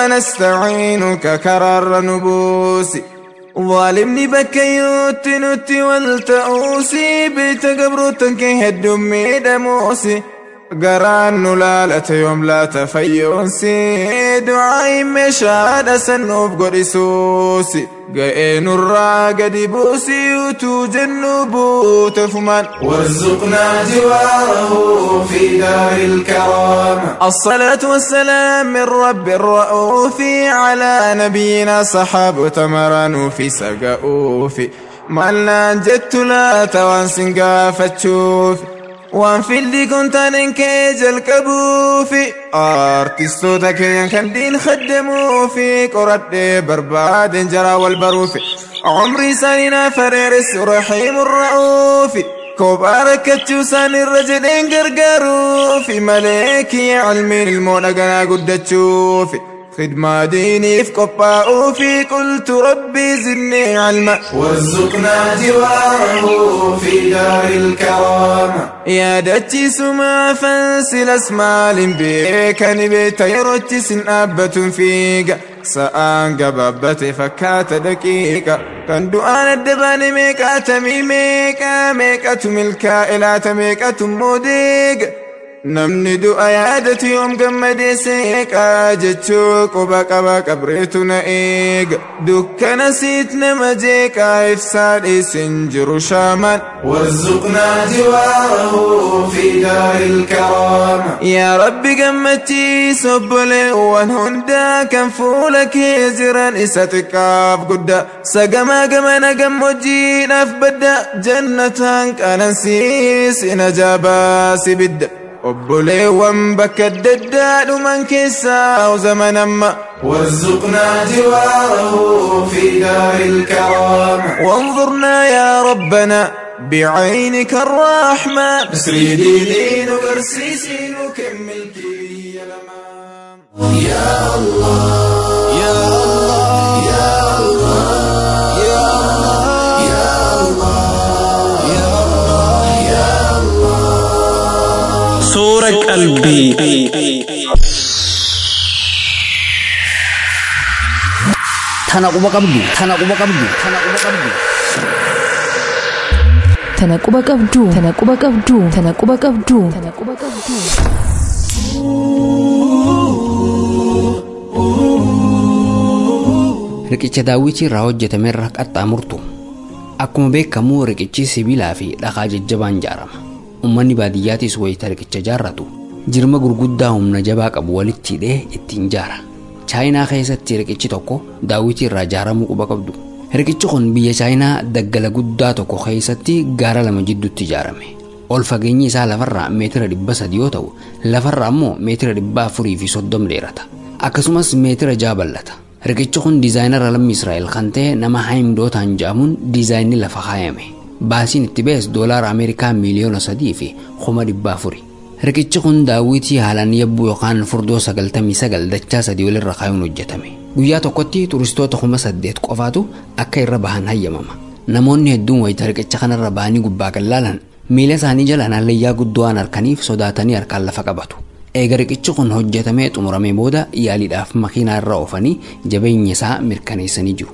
ونستعينك كرر نبوسي. ظالمني بكيوت نتي والتأوسي بتقبرتن كي هدمي دموسي. قران نلالة يوم لا تفيونسي دعاي مشاد سنوب قريسوسي قائن الراقد بوسي وتجنبو تفمان وارزقنا جواره في دار الكرام. الصلاة والسلام من رب الرؤوف على نبينا صحاب تمران في سقاؤوف مالنا جدت لا توانسن قافتشوف وان في اللي كنت انكيج الكبوفي ارتستو تكين كان دين خدمو في قرد برباد جرى والبروفي عمري سنين فريرس رحيم الرؤوفي كوباركتشو سان الرجلين قرقرو في ملكي علمي المونقنا قدتشوفي خدمة ديني في قباء في قلت ربي زدني علما وارزقنا جواره في دار الكرامة. يا دتي سما فانسل اسمال بيك نبيت يرتي سنابة فيك سآن قبابتي فكات دقيقة كان دعان الدبان ميكا تميميكا ميكا تملكا إلا تميكا تموديك namni du'a yaadatu yoom gammadee seeqaa jechuu quba qaba qabreetu na eega dukkana siit nama jeeqaa ibsaa dhiisin jiru shaamaan warzuqnaa jiwaarahu fi daari lkaraama. yaa rabbi gammachiis obboleewwan hundaa kan fuula kee jiran isa xiqqaaf guddaa sagamaa gamana gammojiidhaaf badda jannataan qanansiis ina jaabaas ibidda obboleewwan bakka adda addaa dhuman keessaa zaman amma warzuqnaa jiwaarahu fi daari lkaraama. wanzurnaa yaa rabbana بعينك الرحمة نسري ديني نقرسيسي نكمل كي يا الله يا الله يا الله يا الله يا الله يا الله. سورة قلبي تنا قبا قبدو tana quba qabdu tana quba qabdu tana quba qabdu tana quba qabdu. Riqicha daawwitii irraa hojjetame irra qaxxaamurtu. Akkuma beekamu riqichi sibiilaa fi dhagaa jajjabaan ijaarama. Uummanni baadiyyaattis wayita riqicha ijaarratu jirma gurguddaa humna jabaa qabu walitti hidhee ittiin ijaara. Chaayinaa keessatti riqichi tokko daawwitii irraa ijaaramuu quba qabdu. Riqichi kun biyya Chaayinaa daggala guddaa tokko keessatti gaara lama jidduutti ijaarame. Ol fageenyi isaa lafarraa meetira 300 yoo ta'u, lafarraa immoo meetira 430 dheerata. Akkasumas meetira 6 bal'ata. Riqichi kun diizaayinara lammii Israa'el kan ta'e nama Haayim Dootaan jedhamuun diizaayinni lafa kaayame. Baasiin itti ba'es doolaara Ameerikaa miliyoona 3 fi 400,000. Riqichi kun daawwitii haalaan yabbuu yookaan furdoo 99 dachaa 3 walirra kaayuun hojjetame. Guyyaa tokkotti turistoota 8,000 qofaatu akka irra bahan hayyamama. Namoonni hedduun wayita riqicha kanarra bahanii gubbaa kan laalan miila isaanii jalaan hallayyaa guddoo waan harkaniif sodaatanii harkaan lafa qabatu. Eega riqichi kun hojjetamee xumuramee booda yaaliidhaaf makiinaa irra oofanii jabeenya isaa mirkaneessanii jiru.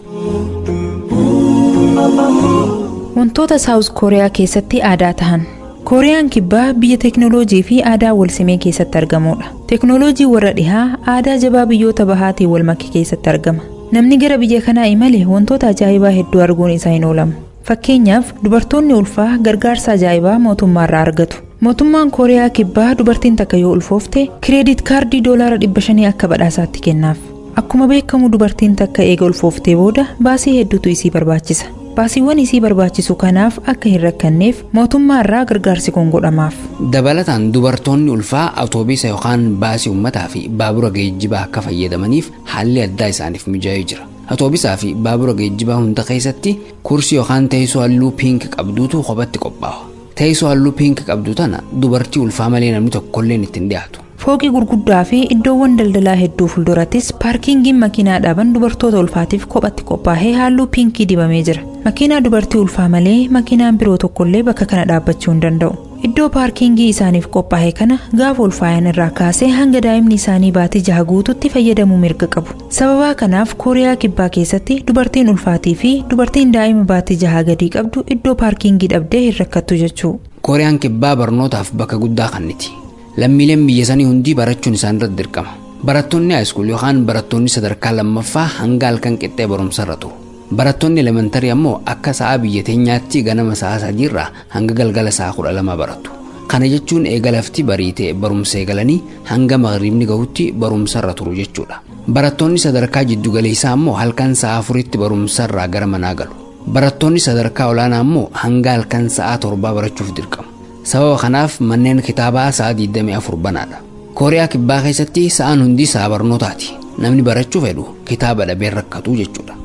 Wantoota Saawuz Kooriyaa keessatti aadaa tahan. Kooriyaan kibbaa biyya teknooloojii fi aadaa wal simee keessatti argamudha. Teknooloojii warra dhihaa aadaa jabaa biyyoota bahaatiin wal makee keessatti argama. Namni gara biyya kanaa imale wantoota ajaa'ibaa hedduu arguun isaa hin oolamu. Fakkeenyaaf dubartoonni ulfaa gargaarsa ajaa'ibaa mootummaarraa argatu. Mootummaan Kooriyaa kibbaa dubartiin takka yoo ulfoofte kireedit kaardii doolaara 500 akka badhaasaatti kennaaf. Akkuma beekamu dubartiin takka eega ulfooftee booda baasii hedduutu isii barbaachisa. Baasiiwwan isii barbaachisu kanaaf akka hin rakkanneef mootummaarraa gargaarsi kun godhamaaf. Dabalataan dubartoonni ulfaa awutoobisa yookaan baasii uummataa fi baabura geejjibaa akka fayyadamaniif haalli addaa isaaniif mijaa'ee jira. Awutoobisaa fi baabura geejjibaa hunda keessatti kursii yookaan teessoo halluu piink qabduutu kophatti qophaa'a. Teessoo halluu piink qabdu tana dubartii ulfaa malee namni tokkolleen ittiin dhiyaatu. Fooqii gurguddaa fi iddoowwan daldalaa hedduu fuuldurattis paarkiingiin makiinaa dhaaban dubartoota ulfaatiif kophatti qophaa'ee halluu piinkii dibamee jira. Makiinaa dubartii ulfaa malee makiinaan biroo tokkollee bakka kana dhaabbachuu hin danda'u. Iddoo paarkiingii isaaniif qophaa'e kana gaafa ulfaayan irraa kaasee hanga daa'imni isaanii baatii 6 guututti fayyadamuu mirga qabu. Sababa kanaaf Kooriyaa kibbaa keessatti dubartiin ulfaatii fi dubartiin daa'ima baatii 6 gadii qabdu iddoo paarkiingii dhabdee hin rakkattu jechuu. Kooriyaan kibbaa barnootaaf bakka guddaa kanniti. Lammiileen biyya sanii hundi barachuun isaan irratti dirqama. Barattoonni haayiskuul yookaan barattoonni sadarkaa lammaffaa hanga halkan qixxee barumsarra turu. Barattoonni elementarii ammoo akka sa'a biyya teenyaatti ganama sa'a 3 irraa hanga galgala sa'a 12 baratu. Kana jechuun eegalafti bariitee barumsa eegalanii hanga magriibni gahutti barumsarra turu jechuudha. Barattoonni sadarkaa jiddugaleessaa ammoo halkan sa'a 4tti barumsarraa gara manaa galu. Barattoonni sadarkaa olaanaa ammoo hanga halkan sa'a 7 barachuuf dirqamu. Sababa kanaaf manneen kitaabaa sa'a 24 banaadha. Kooriyaa kibbaa keessatti sa'aan hundi sa'a barnootaati. Namni barachuu fedhu kitaaba dhabee rakkatu jechuudha.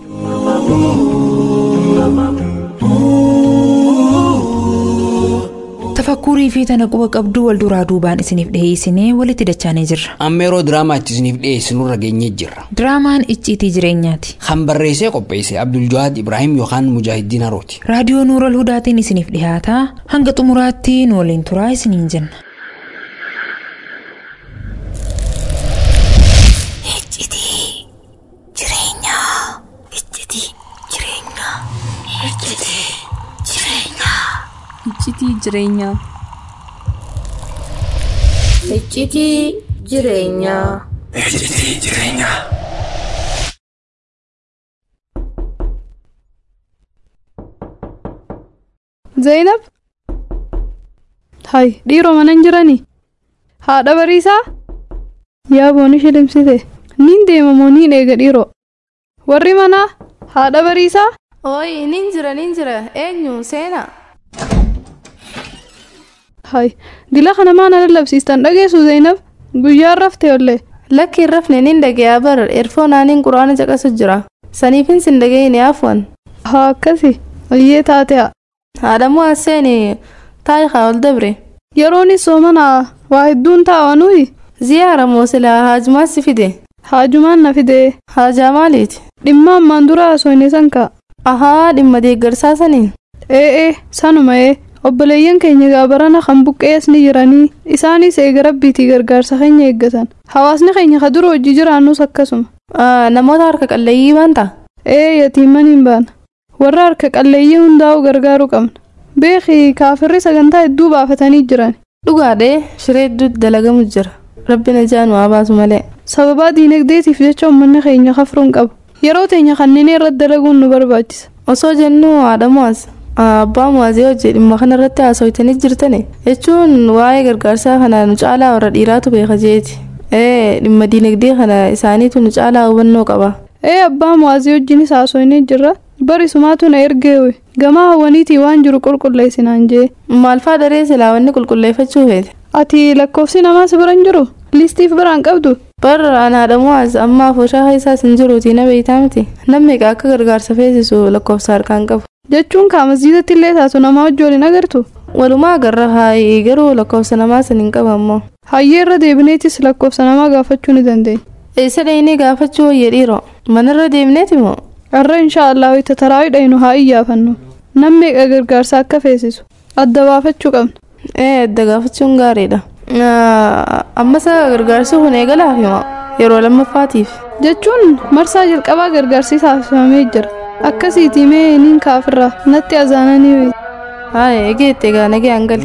Tafakkuurii fi tana quba qabduu wal duraa duubaan isiniif dhiyeessinee walitti dachaanee jirra. Amma yeroo diraamaa itti isiniif dhiyeessinurra geenyee jirra. Diraamaan icciitii jireenyaati. Kan barreessee qopheesse Abdul Jawaad Ibrahim yookaan Mujaahidiin Harooti. Raadiyoo Nuural Hudaatiin isiniif dhiyaataa hanga xumuraatti nu waliin turaa isiniin jenna. Iccitii jireenyaa. Iccitii jireenyaa. Iccitii jireenyaa. Zainab. Hay dhiiroo manan jirani. Haadha bariisaa. Yaa booni shilimsite. Nin deema moo niin eega dhiiroo. Warri manaa haadha bariisaa. Ooyi nin jira eenyu seena. Hay dila kana maana lallabsiistan dhageessu Zainab guyyaan rafte ollee. Lakki hin rafne nin dhagee bar erfoonaaniin quraana caqasu jira. Saniifin sin dhagee ni afwan. Haa akkasi ayyee taatea. Haadhamu aseeni taayikaa ol dabre. Yeroonis soomanaa waa hedduun taa'anuyi. Ziyaara moo silaa haajumaa si fide. Haajumaan na fide. Haajaa maaliiti? Dhimma ammaan dura haasofne sanka. Ahaa dhimma deeggarsaa saniin. Sanuma obboleeyyan keenya gaabarana kan buqqees ni jiranii isaanis eega rabbiitii gargaarsa keenya eeggatan. Hawaasni keenya ka dura hojii jiraannus akkasuma. Namoota harka qalleeyyii baanta? Yatiimman hin baana. Warra harka qalleeyyii hundaa'u gargaaruu qabna. beekii kaafirri sagantaa hedduu baafatanii jiran. Dhugaadhee shiree hedduutti dalagamu jira. Rabbi najaan waa baasu malee. Sababa diinagdeetiif jecha uummanni keenya kafruun qabu. Yeroo teenya kanneen irratti dalaguun nu barbaachisa. Osoo jennu haadha muwaas abbaa muwaasii hojii dhimma kanarratti haasawitanii jirtani jechuun waa'ee gargaarsaa kana nu caalaa warra dhiiraatu beeka jeeti. Dhimma diinagdee kana isaaniitu nu caalaa hubannoo qaba. Abbaa muwaasii wajjinis haasawinee jirra. Barisumaatu na ergeewe gamaa hawwaniitii waan jiru qulqulleessinaan jee. Maalfaa daree silaa wanni qulqulleeffachuu feete? Ati lakkoofsi namaa si biran jiru? Listiif biraan qabdu? Barra anaadha muwaas amma fooshaa keessaas hin jiruutii na beeytaa miti. Namni akka gargaarsa feesisu lakkoofsa harkaan qabu. Jechuun kaa masjiidatti illee taatu namaa wajji waliin agartu? Walumaa agarra haayii garuu lakkoofsa namaa san hin qabammoo. Hayyee irra deebineetis lakkoofsa namaa gaafachuu ni dandeenya. Eessa dhayinee gaafachuu wayya dhiiroo? Manarra deebineeti moo? Arra inshaallah wayita taraawii dhayinu haa iyyaafannu. Namni gargaarsa akka feesisu adda baafachuu qabna. Adda gaafachuun gaariidha. Ammasa gargaarsi kun eegalaaf moo yeroo lammaffaatiif? Jechuun marsaa jalqabaa gargaarsi taasifamee jira. Akkasiitii mee niin kaafirraa natti azaananii wayi. Egeette egaa nagee hangali.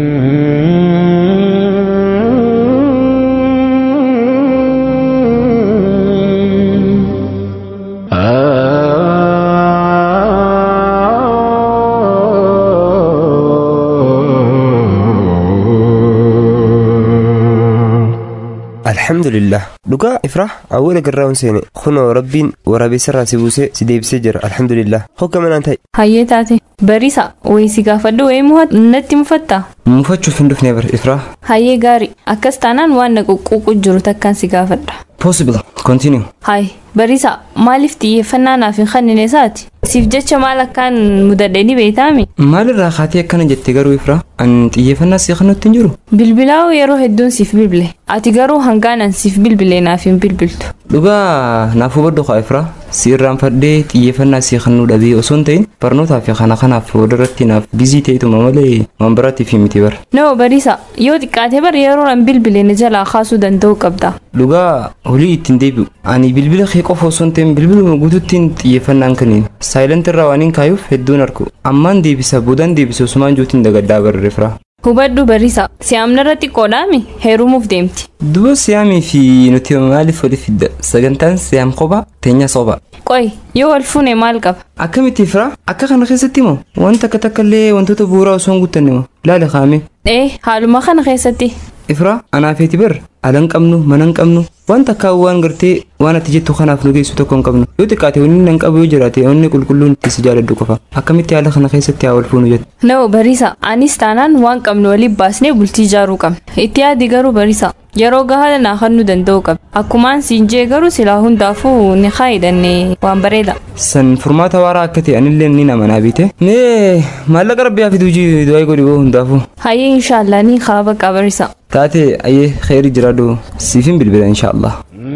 الحمد لله لقى افرح اول قراون سنه خنو ربين وربي سر سيبوسه سيديب سجر الحمد لله هو كمان انت هاي تاتي بريسا ويسي غافدو اي موت نتي مفتا مفتشو فندف نيبر افرح هاي غاري اكستانان وان قوقو جرو تكان سي غافدا possible continue هاي بريسا مالفتي فنانا في خنني ساتي سيف جتش مالك كان مددني بيتامي مال الراخاتي كان جتغرو افرح انت يفنا سيخنو تنجرو بلبلاو يرو هدون سيف بلبله اتغرو هنغانا سيف بلبلينا في بلبلتو لغا نافو بدو خايفرا سيران فدي تيفنا سيخنو دبي وسنتين برنوتا في خنا فودرتينا فيزيتيتو ماملي مامبراتي في ميتيبر نو بريسا يو دكاتي بر يرو رن بلبلين جلا خاصو دندو قبدا لغا هولي تنديبو اني بلبل خيقو فوسنتين بلبل موجودتين تيفنا كنين سايلنت روانين كايوف هدون اركو امان دي بسبودان دي بسوسمان جوتين دغدا بر رفرا hubaddu barisa siyaamnarratti qoodami heerumuuf deemti duba siyaami fi nuti maaliif wali fidda sagantaan siyaam qoba teenya soba qoy yoo wal fuune maal qaba akkamitti fira akka kana keessatti moo wanta takkallee wantoota bu'uuraa osoo hin guuttanne moo laale qaame haaluma kana keessatti ifra anaafeeti bar alan qabnu manan qabnu wanta kaawwan gartee waan ati jettu kanaaf nu geessu tokko hin qabnu yoo xiqqaate wanni nan qabu yoo jiraate onni qulqulluun itti si jaaladhu qofa akkamitti haala kana keessatti haa wal fuunu jettu no barisa anis taanaan waan qabnu waliin baasnee bultii ijaaruu qabna itti yaadi garuu barisa yeroo gahaa naa kan nu danda'u qabna akkumaan siinjee garuu silaa hundaafuu ni kaayidanne waan bareeda san furmaata waaraa akka ta'e anillee ni nama naa biite mee maallaqa rabbii hafi duujii du'aa godhi boo hundaafuu hayyee inshaallah ni kaaba qabarisa taate ayyee khayri jiraadhu siifin bilbila inshaallah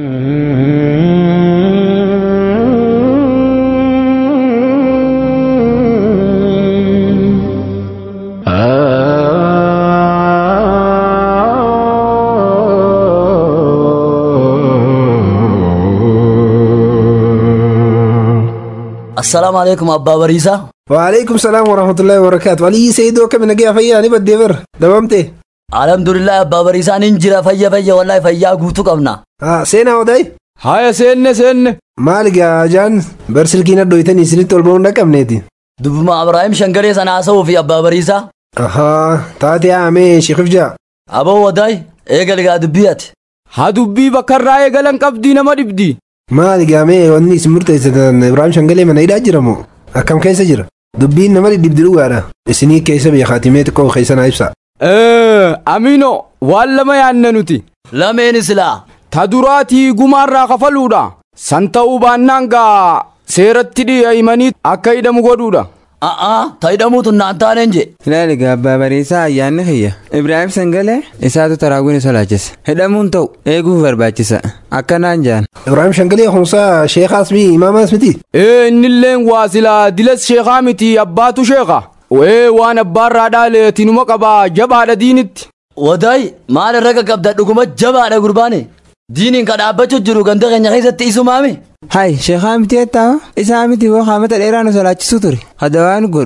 السلام عليكم أبا بريسة. وعليكم السلام ورحمة الله وبركاته. ولي سيدو كم نجي فيا نبى ديفر دوامتي. الحمد لله أبا بريسة ننجر فيا والله فيا قوتو قبنا. سينا وداي. هاي سن. مالك يا جان برسل كينا دويتني سنين تولبون كم نيتي. دبما إبراهيم شنقري سنا أسوي في أبا بريسة. تاتي عمي شيخ فجا. أبو وداي إيجال قاعد بيات. هادوبي بكر راي قالن قبدي ما دبدي. maal gaamee wanni simurteessatan Ibrahim Shangalee mana hidhaa jiramoo akkam keessa jira dubbiin nama dibdi dhugaadha isinii keessa biyya khaatimee xiqqoo keessanaa ibsa amino waan lama yaanne nuti lameen islaa ta duraatii gumaarraa kafaluudha san ta'uu baannaan gaa seeratti dhi'eeymanii akka hidhamu godhuudha ta hidhamuutu naan taaneen je ilaali gaabbaa bariisaa ayyaanni kiyya Ibrahim Shangalee isaatu taraaguun isa laachisa hidhamuun ta'u eeguuf barbaachisa akkanaan jaan Ibrahim Shangalee khumsaa sheekhaas mi imaamaas miti innilleen waa silaa dilas sheekhaa miti abbaatu sheekha waan abbaarraa dhaaleetinuma qabaa jabaadha diinitti wadaay maal irra qaqqabda dhuguma jabaadha gurbaane diiniin ka dhaabbachuu jiru ganda keenya keessatti isumaami hay sheekhaa miti ettaa isaa miti boo qaamata dheeraa nu solaachisu ture hadda waan godhu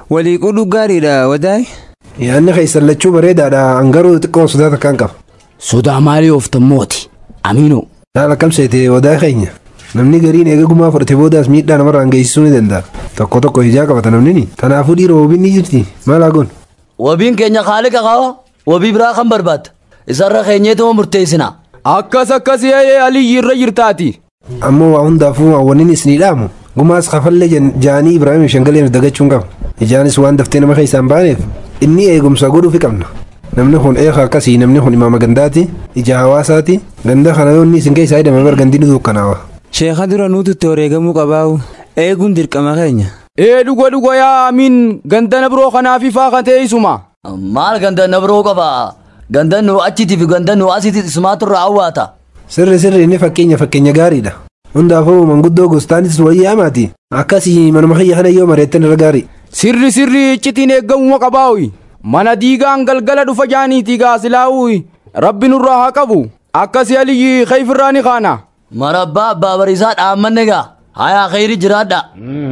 walii qudhu gaariidha wadaay. Yaanni keessan lachuu bareedaadha angaruu xiqqoo sodaata kan qaba. Sodaa maalii ooftammooti amiinoo. Haala kamseete wadaa keenya namni gariin eegagumaa fudhate boodaas miidhaa namarraan geessisuu ni danda'a. Tokko tokko ijaa qabata namni kanaafuu dhiira wabiin ni jirti maal haa goonu. Wabiin keenya haaliqa qaba wabii biraa kan barbaadda isarra keenyeetuma murteessina. Akkas yaa'ee aliyyi irra jirtaati. Ammoo waa hundaafuu hawwaniin isinii dhaamu gumaas kafallee jaanii Ibraahim Shangaleen dagachuun qaba. Ijaanis waan daftee nama keessaan baaneef inni eegumsa godhuufi qabna. Namni kun eegaa akkasii namni kun imaama gandaati ija hawaasaati ganda kana yoonni isin keessaa hidhame bargandii ni dukkanaawaa. Sheekha dura nuti itti wareegamuu qabaa'u eeguun dirqama keenya. Dhuga yaa amiin gandana biroo kanaaf ifaa kan ta'e isuma. Maal gandana biroo qaba gandan nu achiitii fi gandan nu asiitii isumaaturraa hawwaata. Sirri inni fakkeenya gaariidha. Hundaafuu manguddoo gostaanis wayyaa maati akkasii manuma kiyya kana yoo mareettan irra gaarii. Sirri iccitiin eeggamuma qabaa'u mana diigaan galgala dhufa jaaniitii gaasilaa'u rabbi nurraa haa qabu akkasii aliyyi khayfirraa ni kaana. Marabbaa abbaa bariisaa dhaammanne gaa hayaa khayri jiraadha.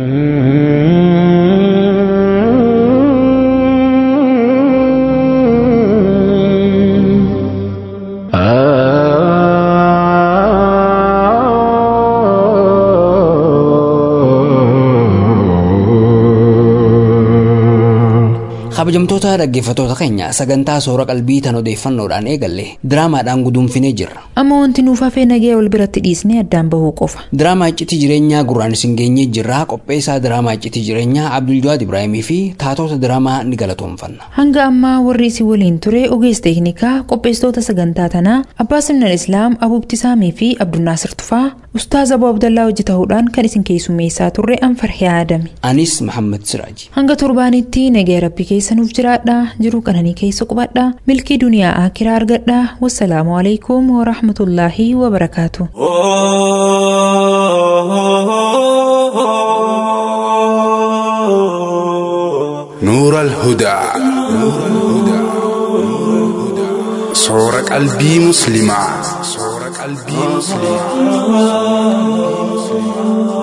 kabajamtoota dhaggeeffattoota keenya sagantaa soora qalbii tan odeeffannoodhaan eegalle diraamaadhaan guduunfinee jirra. Amma wanti nuuf hafee nagee wal biratti dhiisnee addaan bahuu qofa. Diraamaa iccitii jireenyaa gurraan isin geenyee jirra. Qopheessaa diraamaa iccitii jireenyaa Abdul Jawaad Ibraahimii fi taatota diraamaa ni galatoomfanna. Hanga ammaa warri isin waliin ture ogeessa teeknikaa qopheessitoota sagantaa tanaa Abbaa Simnal Islaam Abubtisaamii fi Abdunnaasir Tufaa Ustaaz Abuu Abdallaa hojii ta'uudhaan kan isin keessummeessaa turre Anfarhiyaa Adami. Anis Muhammad Siraaji. Hanga torbaanitti nagee rabbi keessa nuuf jiraadha jiruu qananii keessa qubadha milkii duniyaa akiraa argadha. Wassalaamu alaikum wa rahmatullaahi wa barakaatuh. نور الهدى صورة قلبي مسلمة